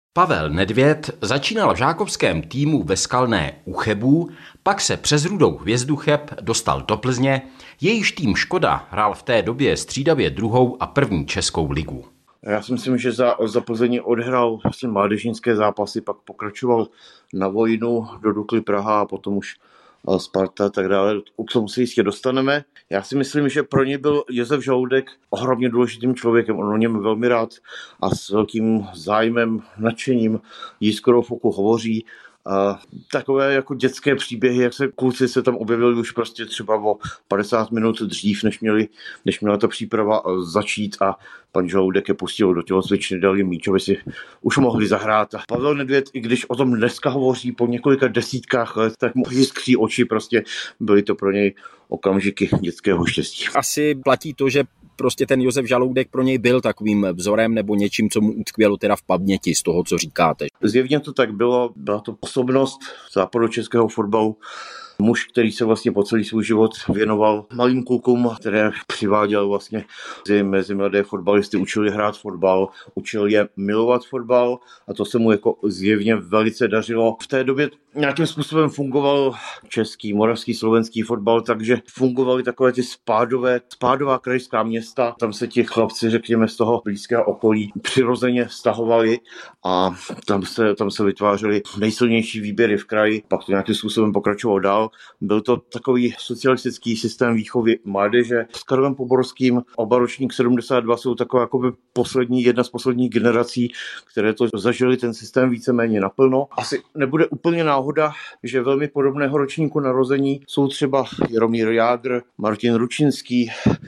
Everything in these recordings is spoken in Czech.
Pavel Nedvěd začínal v žákovském týmu ve Skalné u Chebů, pak se přes Rudou Hvězdu Cheb dostal do Plzně, jejíž tým Škoda hrál v té době střídavě druhou a první českou ligu. Já si myslím, že za Plzeň odehrál vlastně mládežnické zápasy, pak pokračoval na Vojnu do Dukly Praha a potom už Sparta a tak dále. K tomu se jistě dostaneme. Já si myslím, že pro něj byl Josef Žaludek ohromně důležitým člověkem. On o něm velmi rád a s velkým zájmem, nadšením Jiskorou Foku hovoří. A takové jako dětské příběhy, jak se kluci se tam objevili už prostě třeba o 50 minut dřív, než měla ta příprava začít a pan Žaludek je pustil do tělocvičny, dal jim míč, aby si už mohli zahrát. A Pavel Nedvěd, i když o tom dneska hovoří po několika desítkách let, tak mu jiskří oči, prostě byly to pro něj okamžiky dětského štěstí. Asi platí to, že prostě ten Josef Žaludek pro něj byl takovým vzorem nebo něčím, co mu utkvělo teda v paměti z toho, co říkáte. Zjevně to tak bylo, byla to osobnost západočeského fotbalu, muž, který se vlastně po celý svůj život věnoval malým klukům, které přiváděl vlastně mezi mladé fotbalisty, učil je hrát fotbal, učil je milovat fotbal a to se mu jako zjevně velice dařilo. V té době nějakým způsobem fungoval český, moravský, slovenský fotbal, takže fungovaly takové ty spádová krajská města. Tam se ti chlapci, řekněme, z toho blízkého okolí přirozeně stahovali a tam se vytvářely nejsilnější výběry v kraji, pak to nějakým způsobem pokračovalo dál. Byl to takový socialistický systém výchovy mládeže. S Karlem Poborským, oba ročník 72 jsou taková jako jedna z posledních generací, které to zažili ten systém víceméně naplno. Asi nebude úplně náhoda, že velmi podobného ročníku narození jsou třeba Jaromír Jágr, Martin Ručinský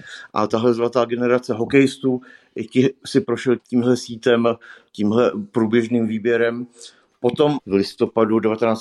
a tahle zlatá generace hokejistů. I ti si prošli tímhle sítem, tímhle průběžným výběrem. Potom v listopadu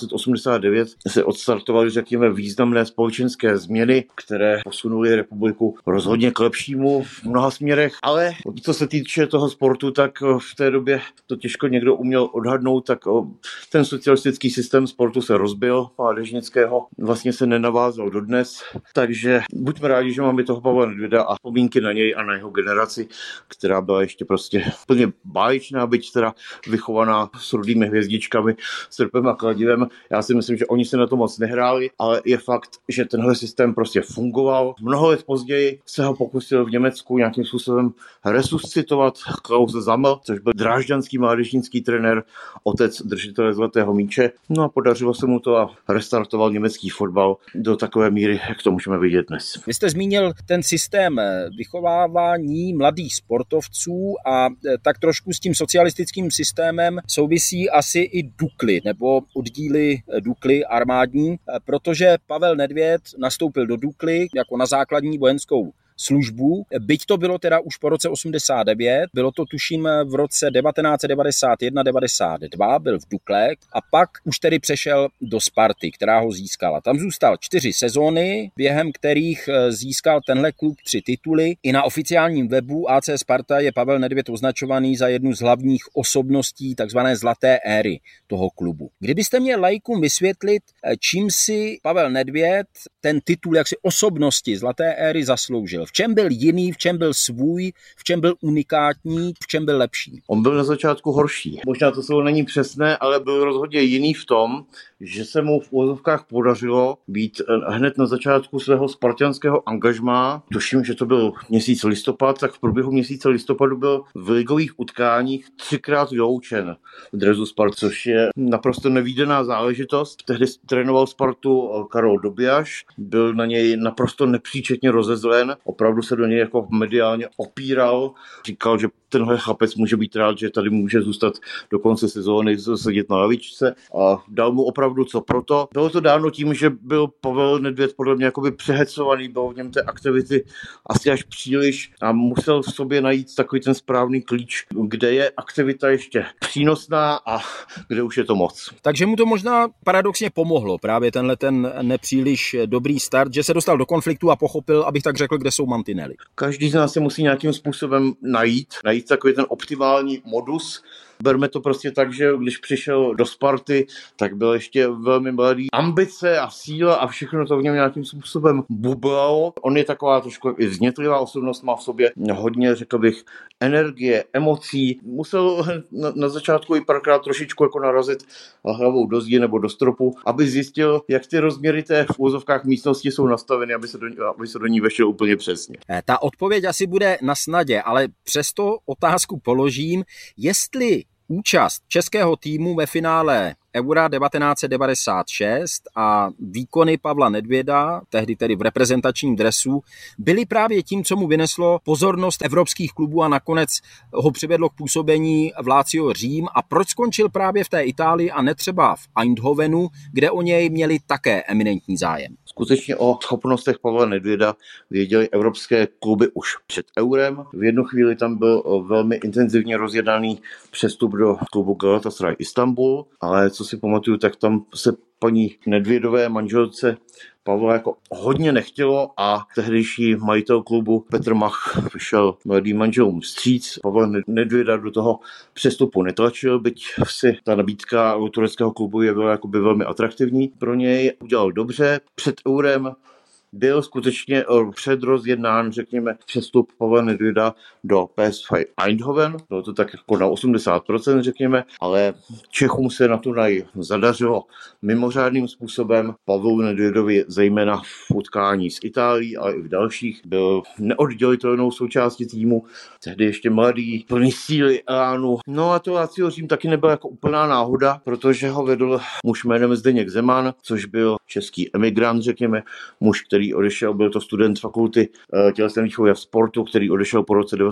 1989 se odstartovaly, řekněme, významné společenské změny, které posunuly republiku rozhodně k lepšímu v mnoha směrech. Ale co se týče toho sportu, tak v té době to těžko někdo uměl odhadnout, tak ten socialistický systém sportu se rozbil, mládežnického, vlastně se nenavázal dodnes. Takže buďme rádi, že máme toho Pavla Nedvěda a vzpomínky na něj a na jeho generaci, která byla ještě prostě plně báječná, byť teda vychovaná s rudými hvězdičkami, srpem a kladivem. Já si myslím, že oni se na to moc nehráli, ale je fakt, že tenhle systém prostě fungoval. Mnoho let později se ho pokusil v Německu nějakým způsobem resuscitovat Klaus Zammel, což byl drážďanský mládežnický trenér, otec držitele zlatého míče. No a podařilo se mu to a restartoval německý fotbal do takové míry, jak to můžeme vidět dnes. Vy jste zmínil ten systém vychovávání mladých sportovců a tak trošku s tím socialistickým systémem souvisí asi i Dukly nebo oddíly Dukly armádní, protože Pavel Nedvěd nastoupil do Dukly jako na základní vojenskou službu, byť to bylo teda už po roce 89, bylo to tuším v roce 1991-92, byl v Dukle a pak už tedy přešel do Sparty, která ho získala. Tam zůstal 4 sezóny, během kterých získal tenhle klub 3 tituly. I na oficiálním webu AC Sparta je Pavel Nedvěd označovaný za jednu z hlavních osobností takzvané zlaté éry toho klubu. Kdybyste měl laikům vysvětlit, čím si Pavel Nedvěd ten titul jaksi osobnosti zlaté éry zasloužil? V čem byl jiný, v čem byl svůj, v čem byl unikátní, v čem byl lepší? On byl na začátku horší. Možná to slovo není přesné, ale byl rozhodně jiný v tom, že se mu v úvozovkách podařilo být hned na začátku svého spartanského angažmá. Tuším, že to byl měsíc listopad, tak v průběhu měsíce listopadu byl v ligových utkáních 3krát vyloučen v dresu Sparty, což je naprosto nevídaná záležitost. Tehdy trénoval Spartu Karol Dobiaš, byl na něj naprosto nepříčetně rozezlen, opravdu se do něj jako mediálně opíral, říkal, že tenhle chlapec může být rád, že tady může zůstat do konce sezóny, sedět na lavičce a dal mu opravdu co proto. Bylo to dáno tím, že byl Pavel Nedvěd podle mě jakoby přehecovaný, bylo v něm té aktivity asi až příliš a musel v sobě najít takový ten správný klíč, kde je aktivita ještě přínosná a kde už je to moc. Takže mu to možná paradoxně pomohlo, právě tenhle ten nepříliš dobrý start, že se dostal do konfliktu a pochopil, abych tak řekl, kde jsou mantinely. Každý z nás se musí nějakým způsobem najít takový ten optimální modus, Berme to prostě tak, že když přišel do Sparty, tak byl ještě velmi mladý. Ambice a síla a všechno to v něm nějakým způsobem bublalo. On je taková trošku i vznětlivá osobnost, má v sobě hodně, řekl bych, energie, emocí. Musel na začátku i párkrát trošičku jako narazit hlavou do zdi nebo do stropu, aby zjistil, jak ty rozměry té v úvozovkách místnosti jsou nastaveny, aby se do ní vešel úplně přesně. Ta odpověď asi bude na snadě, ale přesto otázku položím, jestli účast českého týmu ve finále Eura 1996 a výkony Pavla Nedvěda, tehdy tedy v reprezentačním dresu, byly právě tím, co mu vyneslo pozornost evropských klubů a nakonec ho přivedlo k působení v Lazio Řím. A proč skončil právě v té Itálii a ne třeba v Eindhovenu, kde o něj měli také eminentní zájem? Skutečně o schopnostech Pavla Nedvěda věděli evropské kluby už před Eurem. V jednu chvíli tam byl velmi intenzivně rozjednaný přestup do klubu Galatasaray Istanbul, ale co si pamatuju, tak tam se paní Nedvědové manželce Pavla jako hodně nechtělo a tehdejší majitel klubu Petr Mach vyšel mladým manželům vstříc. Pavel Nedvěda do toho přestupu netlačil, byť si ta nabídka u tureckého klubu je byla jakoby velmi atraktivní pro něj. Udělal dobře. Před Eurem byl skutečně předrozjednán, řekněme, přestup Pavla Nedvěda do PSV Eindhoven. Bylo to tak jako na 80%, řekněme, ale Čechům se na Tunaj zadařilo mimořádným způsobem. Pavlu Nedvědovi zejména v utkání s Itálií, ale i v dalších byl neoddělitelnou součástí týmu. Tehdy ještě mladý, plný síly, elánu. No a to Lazio Řím taky nebyla jako úplná náhoda, protože ho vedl muž jménem Zdeněk Zeman, což byl český emigrant, řekněme, muž, který odešel, byl to student fakulty tělesné výchovy a sportu, který odešel po roce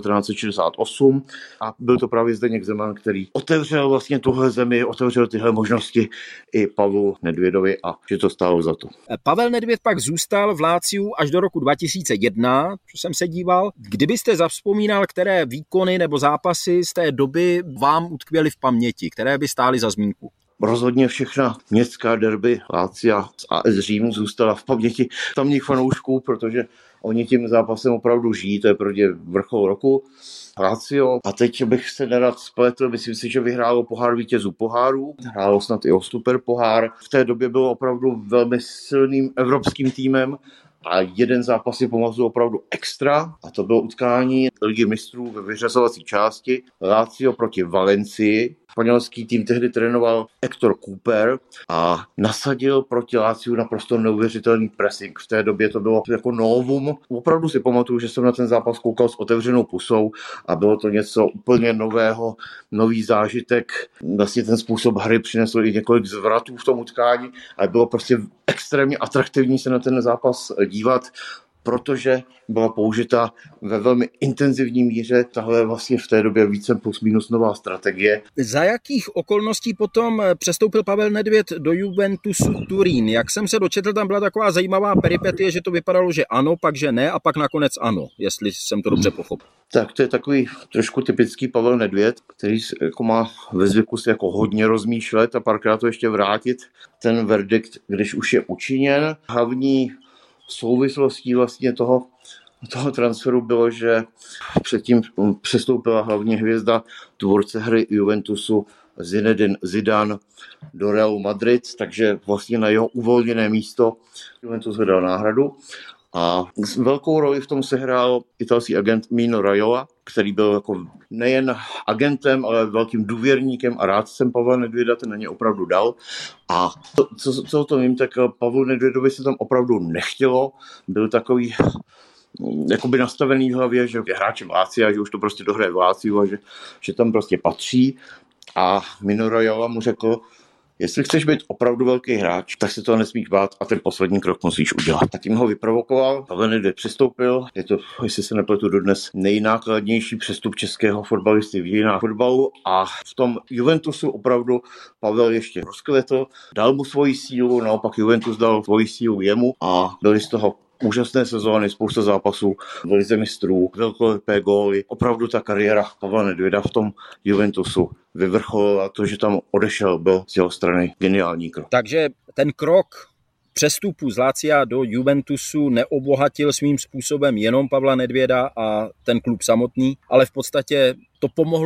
1968 a byl to právě Zdeněk Zeman, který otevřel vlastně tuhle zemi, otevřel tyhle možnosti i Pavlu Nedvědovi a že to stálo za to. Pavel Nedvěd pak zůstal v Láciu až do roku 2001, co jsem se díval. Kdybyste zavzpomínal, které výkony nebo zápasy z té doby vám utkvěly v paměti, které by stály za zmínku? Rozhodně všechna městská derby Lazia s AS Řím zůstala v paměti tamních fanoušků, protože oni tím zápasem opravdu žijí, to je pro ně vrchol roku. Lazio. A teď bych se nerad spletl, myslím si, že vyhrálo pohár vítězů pohárů, hrálo snad i o super pohár. V té době bylo opravdu velmi silným evropským týmem a jeden zápas si pamatuju opravdu extra a to bylo utkání Ligy mistrů ve vyřazovací části Lazio proti Valencii. Španělský tým tehdy trénoval Hector Cooper a nasadil proti Laziu naprosto neuvěřitelný pressing. V té době to bylo jako novum. Opravdu si pamatuju, že jsem na ten zápas koukal s otevřenou pusou a bylo to něco úplně nového, nový zážitek. Vlastně ten způsob hry přinesl i několik zvratů v tom utkání, ale bylo prostě extrémně atraktivní se na ten zápas dívat, protože byla použita ve velmi intenzivní míře tahle vlastně v té době více plus minus nová strategie. Za jakých okolností potom přestoupil Pavel Nedvěd do Juventusu Turín? Jak jsem se dočetl, tam byla taková zajímavá peripetie, že to vypadalo, že ano, pak že ne a pak nakonec ano, jestli jsem to dobře pochopil. Tak to je takový trošku typický Pavel Nedvěd, který jako má ve zvyku se jako hodně rozmýšlet a párkrát to ještě vrátit. Ten verdikt, když už je učiněn, hlavní souvislostí vlastně toho transferu bylo, že předtím přestoupila hlavní hvězda tvůrce hry Juventusu Zinedine Zidane do Realu Madrid, takže vlastně na jeho uvolněné místo Juventus hledal náhradu. A velkou roli v tom sehrál italský agent Mino Raiola, který byl jako nejen agentem, ale velkým důvěrníkem a rádcem Pavla Nedvěda, ten na ně opravdu dal. A co o tom vím, tak Pavlu Nedvědovi se tam opravdu nechtělo. Byl takový jakoby nastavený v hlavě, že je hráčem Lazia, že už to prostě dohraje v Laziu a že tam prostě patří. A Mino Raiola mu řekl, jestli chceš být opravdu velký hráč, tak se toho nesmíš bát a ten poslední krok musíš udělat. Tak tím ho vyprovokoval, Pavel Nedvěd přistoupil. Je to, jestli se nepletu, dodnes nejnákladnější přestup českého fotbalisty v dějinách fotbalu a v tom Juventusu opravdu Pavel ještě rozkvetl, dal mu svoji sílu, naopak Juventus dal svoji sílu jemu a byli z toho úžasné sezóny, spousta zápasů v lize mistrů, velkolepé góly. Opravdu ta kariéra Pavla Nedvěda v tom Juventusu vyvrcholila, to, že tam odešel, byl z jeho strany geniální krok. Takže ten krok přestupu z Lazia do Juventusu neobohatil svým způsobem jenom Pavla Nedvěda a ten klub samotný, ale v podstatě to pomohlo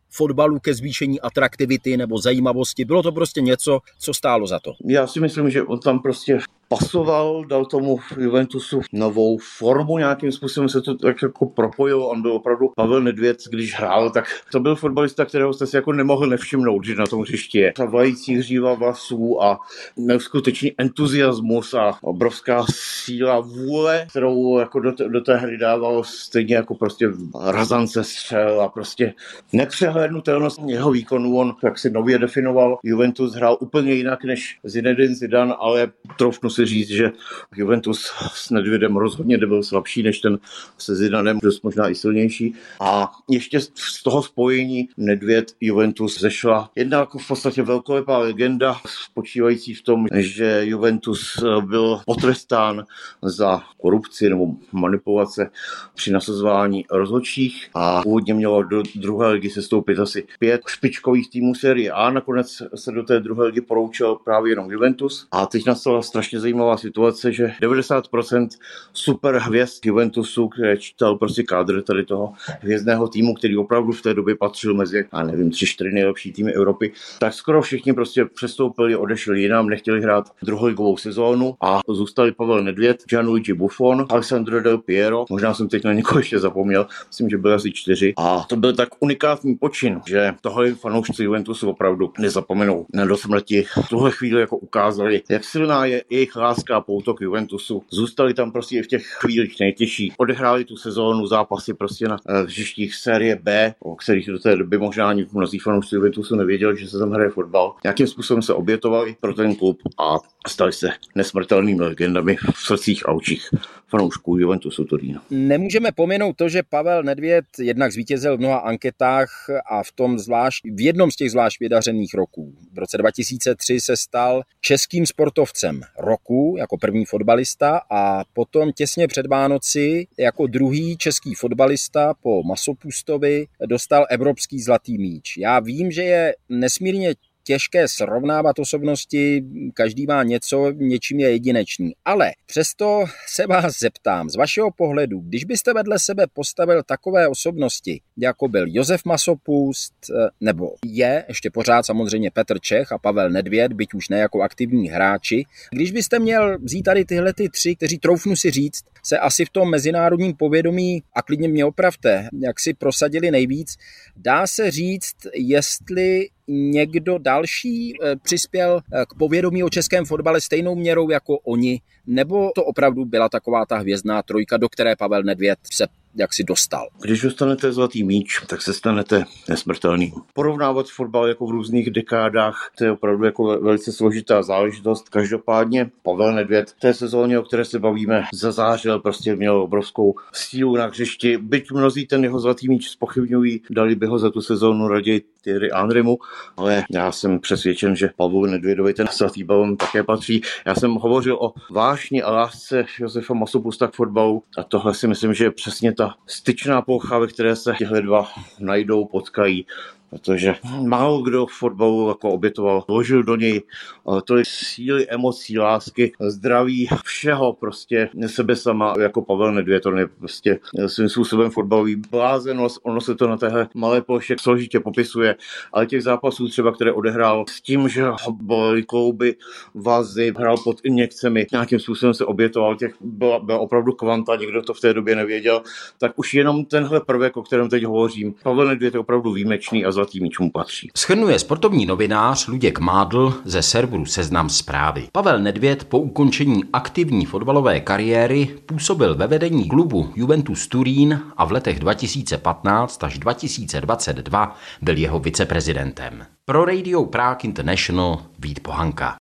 fotbalu ke zvýšení atraktivity nebo zajímavosti? Bylo to prostě něco, co stálo za to? Já si myslím, že on tam prostě pasoval, dal tomu Juventusu novou formu, nějakým způsobem se to tak jako propojilo. On byl opravdu Pavel Nedvěd, když hrál, tak to byl fotbalista, kterého jste si jako nemohl nevšimnout, že na tom hřišti je. Ta vající hříva vlasů a neskutečný entuziasmus a obrovská síla vůle, kterou jako do té hry dával stejně jako prostě razance střel a prostě nepřehlédnutelnost jeho výkonů. On tak si nově definoval. Juventus hrál úplně jinak než Zinedine Zidane, ale troufnu si říct, že Juventus s Nedvědem rozhodně nebyl slabší než ten se Zidanem, dost možná i silnější. A ještě z toho spojení Nedvěd Juventus zešla jedna jako v podstatě velkolepá legenda, spočívající v tom, že Juventus byl potrestán za korupci nebo manipulace při nasazování rozhodčích a původně mělo do druhé ligy sestoupit asi 5 špičkových týmů série A. Nakonec se do té druhé ligy poroučil právě jenom Juventus. A teď nastala strašně zajímavá situace, že 90% superhvězd Juventusu, které čítal prostě kádr tady toho hvězdného týmu, který opravdu v té době patřil mezi, 3-4 nejlepší týmy Evropy, tak skoro všichni prostě přestoupili, odešli jinam, nechtěli hrát druholigovou sezónu a zůstali Pavel Nedvěd, Gianluigi Buffon, Alessandro Del Piero, možná jsem teď na někoho ještě zapomněl, myslím, že byly asi 4. A to byl tak unikátní počin, že tohle fanoušci Juventusu opravdu nezapomenou. Do smrti v tuhle chvíli jako ukázali, jak silná je jejich láska a pouto k Juventusu. Zůstali tam prostě i v těch chvílích nejtěžších. Odehráli tu sezónu zápasy prostě na hřištích série B, o kterých do té doby možná ani mnozí fanoušci Juventusu nevěděli, že se tam hraje fotbal. Nějakým způsobem se obětovali pro ten klub a stali se nesmrtelnými legendami v srdcích a očích fanoušků Juventusu Turín. Nemůžeme pominout to, že Pavel Nedvěd jednak zvítězil v mnoha anketách a v jednom z těch zvlášť vydařených roků. V roce 2003 se stal českým sportovcem roku jako první fotbalista a potom těsně před Vánoci jako druhý český fotbalista po Masopustovi dostal evropský zlatý míč. Já vím, že je nesmírně těžké srovnávat osobnosti, každý má něco, něčím je jedinečný. Ale přesto se vás zeptám, z vašeho pohledu, když byste vedle sebe postavil takové osobnosti, jako byl Josef Masopust, nebo je ještě pořád samozřejmě Petr Čech a Pavel Nedvěd, byť už ne jako aktivní hráči, když byste měl vzít tady tyhle ty 3, kteří troufnu si říct, se asi v tom mezinárodním povědomí, a klidně mě opravte, jak si prosadili nejvíc, dá se říct, jestli někdo další přispěl k povědomí o českém fotbale stejnou měrou jako oni, nebo to opravdu byla taková ta hvězdná trojka, do které Pavel Nedvěd se jaksi dostal? Když dostanete zlatý míč, tak se stanete nesmrtelným. Porovnávat fotbal jako v různých dekádách, to je opravdu jako velice složitá záležitost. Každopádně Pavel Nedvěd v té sezóně, o které se bavíme, zazářil, prostě měl obrovskou sílu na hřišti. Byť mnozí ten jeho zlatý míč zpochybňují, dali by ho za tu sezónu raději Thierry Henrymu, ale já jsem přesvědčen, že Pavlu Nedvědovi ten zlatý balon také patří. Já jsem hovořil o vášni a lásce Josefa Masopusta k fotbalu a tohle si myslím, že je přesně ta styčná plocha, ve které se těhle dva najdou, potkají. Protože málo kdo v fotbalu jako obětoval, vložil do něj tolik síly, emocí, lásky, zdraví, všeho prostě sebe sama jako Pavel Nedvěd. On je prostě svým způsobem fotbalový blázen, ono se to na téhle malé ploše složitě popisuje, ale těch zápasů třeba, které odehrál s tím, že bolely klouby, vazy, hrál pod injekcemi, nějakým způsobem se obětoval, těch byla opravdu kvanta, nikdo to v té době nevěděl, tak už jenom tenhle prvek, o kterém teď hovořím, Pavel Nedvěd je opravdu výjimečný a zlatý míč mu patří. Shrnuje sportovní novinář Luděk Mádl ze serveru Seznam Zprávy. Pavel Nedvěd po ukončení aktivní fotbalové kariéry působil ve vedení klubu Juventus Turín a v letech 2015 až 2022 byl jeho viceprezidentem. Pro Radio Prague International Vít Pohanka.